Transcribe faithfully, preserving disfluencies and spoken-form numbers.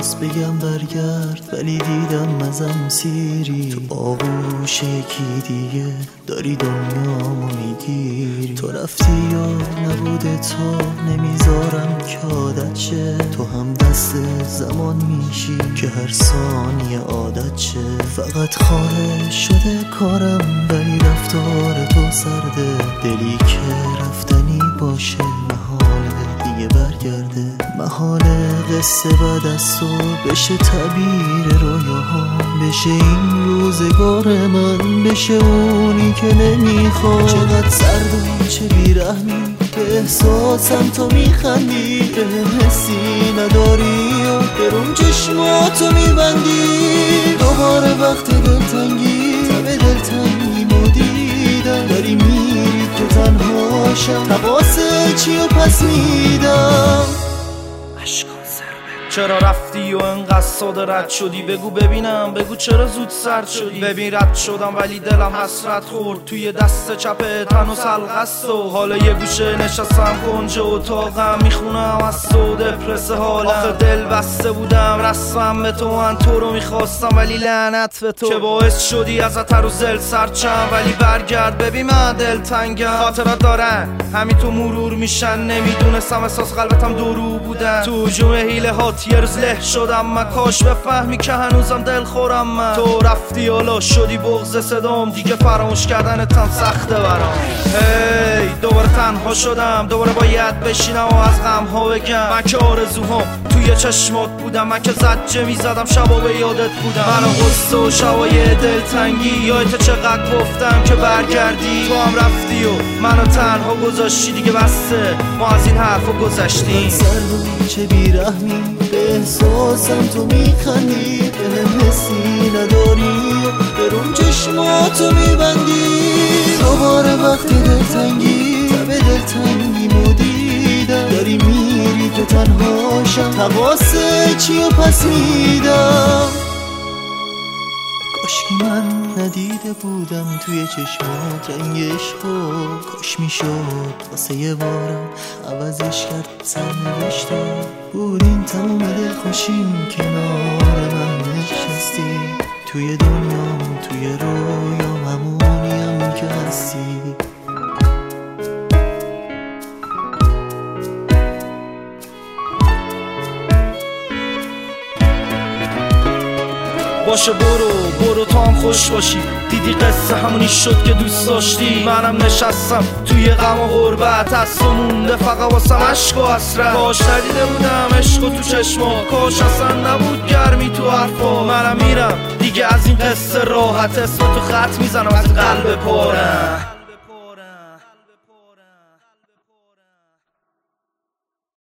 میخواست بگم برگرد، ولی دیدم ازم سیری تو آغوش یکی دیگه داری دنیامو میگیری. تو رفتی یا نبوده تا نمیذارم که عادت شه، تو هم دست زمان میشی که هر ثانیه عادت شه. فقط خواهش شده کارم، ولی رفتار تو سرده، دلی که رفتنی باشه محاله دیگه برگرده. محاله قصه بعد از تو بشه تعبیر رویاهام، بشه این روزگار من، بشه اونی که نمیخوام. چقدر سرد و چه بیرحمی، به احساسم تو میخندی، به حسی نداری و برون چشماتو میبندی. دوباره وقت دلتنگی تب دلتنگی مدیدم، داری میری که تنهاشم، تقاسه چی و پس میدم. چرا رفتی و انقدر ساده رد شدی؟ بگو ببینم، بگو چرا زود سرد شدی؟ ببین رد شدم ولی دلم حسرت خورد، توی دست چپ تن و سلغست و حالا یه گوشه نشستم کنج اتاقم میخونم از تو دپرسه حالم. آخه دل بسته بودم رسم به تو، من تو رو میخواستم ولی لعنت به تو که باعث شدی ازت رو زل سرچم. ولی برگرد ببین من دل تنگم، خاطرات دارن همین تو مرور میشن، نمیدونستم احساس قلبتم دورو بودن. تو هجوم حیله هات یه روز له شدم من، کاش بفهمی که هنوزم دل خورم من. تو رفتی حالا شدی بغض صدام، دیگه فراموش کردنتم سخته برام. هی دوباره تنها شدم، دوباره باید بشینم و از غم ها بگم. من که آرزوهام توی چشمات بودم، من که زجه میزدم شبا به یادت بودم. من غصه و شبای دلتنگی، یادت چقدر گفتم که برگردی، تو هم رفتی و منو تنها گذاشتی. دیگه بسته ما از این حرفا گذشتیم. سرد چه بیرحمی، به احساسم تو میخندی، به حسی نداری و برون چشماتو میبندی. دوباره وقتی دلتنگی تب دلتنگی مدیدم، داری میری که تنهاشم، تقاسه چی و پس میدم. کاشکی من ندیده بودم توی چشمات رنگ عشقو، کاش میشد واسه یه بارم عوضش کرد سرنوشتو. بود این تموم دلخوشیم کنار من نشستی، توی دنیام توی رویام همونیم که هستی. باشه برو برو تا هم خوش باشی، دیدی قصه همونی شد که دوست داشتی. منم نشستم توی غم و غربت، از تو مونده فقط واسم عشق و حسرت. کاش ندیده بودم عشق تو چشما، کاش اصلا نبود گرمی تو حرفا. منم میرم دیگه از این قصه راحت، اسم تو خط میزنم از قلب پارم.